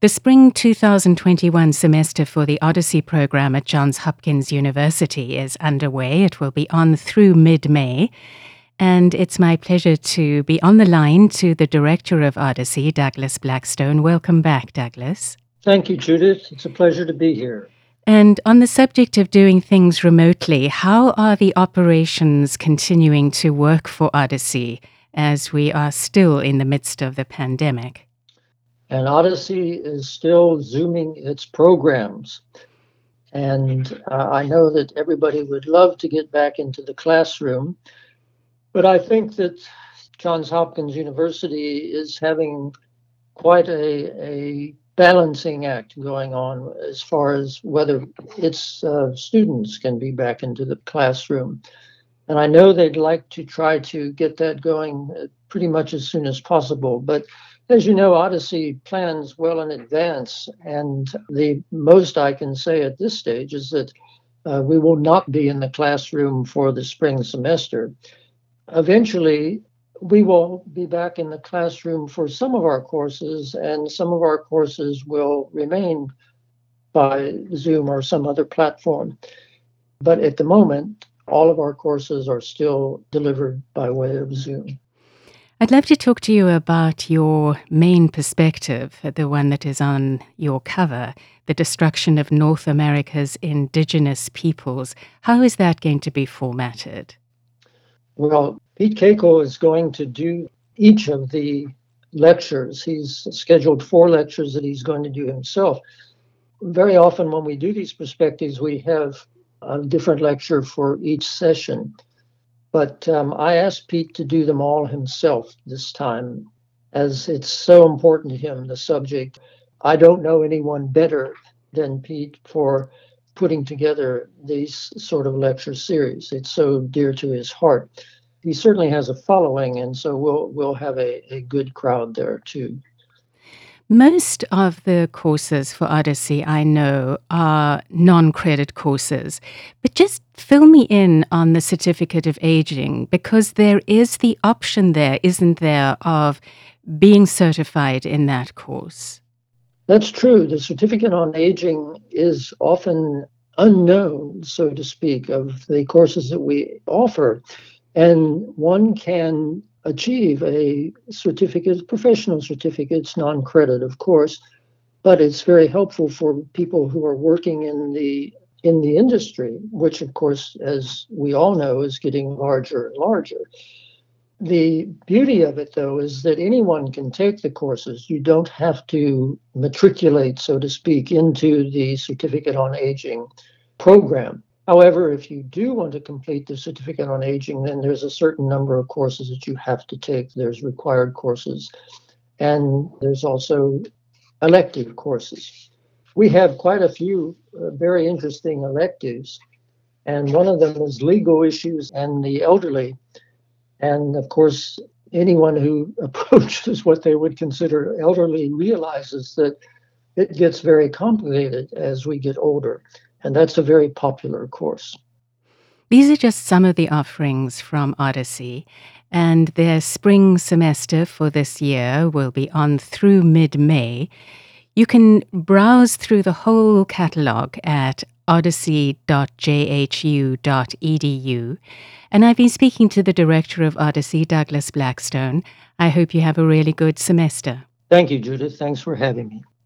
The spring 2021 semester for the Odyssey program at Johns Hopkins University is underway. It will be on through mid-May. And it's my pleasure to be on the line to the director of Odyssey, Douglas Blackstone. Welcome back, Douglas. Thank you, Judith. It's a pleasure to be here. And on the subject of doing things remotely, how are the operations continuing to work for Odyssey as we are still in the midst of the pandemic? And Odyssey is still Zooming its programs. And I know that everybody would love to get back into the classroom, but I think that Johns Hopkins University is having quite a balancing act going on as far as whether its students can be back into the classroom. And I know they'd like to try to get that going pretty much as soon as possible. But as you know, Odyssey plans well in advance. And the most I can say at this stage is that we will not be in the classroom for the spring semester. Eventually, we will be back in the classroom for some of our courses, and some of our courses will remain by Zoom or some other platform. But at the moment, all of our courses are still delivered by way of Zoom. I'd love to talk to you about your main perspective, the one that is on your cover, the destruction of North America's indigenous peoples. How is that going to be formatted? Well, Pete Keiko is going to do each of the lectures. He's scheduled 4 lectures that he's going to do himself. Very often when we do these perspectives, we have a different lecture for each session. But I asked Pete to do them all himself this time, as it's so important to him, the subject. I don't know anyone better than Pete for putting together these sort of lecture series. It's so dear to his heart. He certainly has a following, and so we'll have a good crowd there too. Most of the courses for Odyssey, I know, are non-credit courses. But just fill me in on the Certificate of Aging, because there is the option there, isn't there, of being certified in that course? That's true. The Certificate on Aging is often unknown, so to speak, of the courses that we offer. And one can achieve a certificate, professional certificates, non-credit, of course, but it's very helpful for people who are working in the industry, which, of course, as we all know, is getting larger and larger. The beauty of it, though, is that anyone can take the courses. You don't have to matriculate, so to speak, into the Certificate on Aging program. However, if you do want to complete the Certificate on Aging, then there's a certain number of courses that you have to take. There's required courses, and there's also elective courses. We have quite a few very interesting electives, and one of them is legal issues and the elderly. And of course, anyone who approaches what they would consider elderly realizes that it gets very complicated as we get older. And that's a very popular course. These are just some of the offerings from Odyssey, and their spring semester for this year will be on through mid-May. You can browse through the whole catalogue at odyssey.jhu.edu. And I've been speaking to the director of Odyssey, Douglas Blackstone. I hope you have a really good semester. Thank you, Judith. Thanks for having me.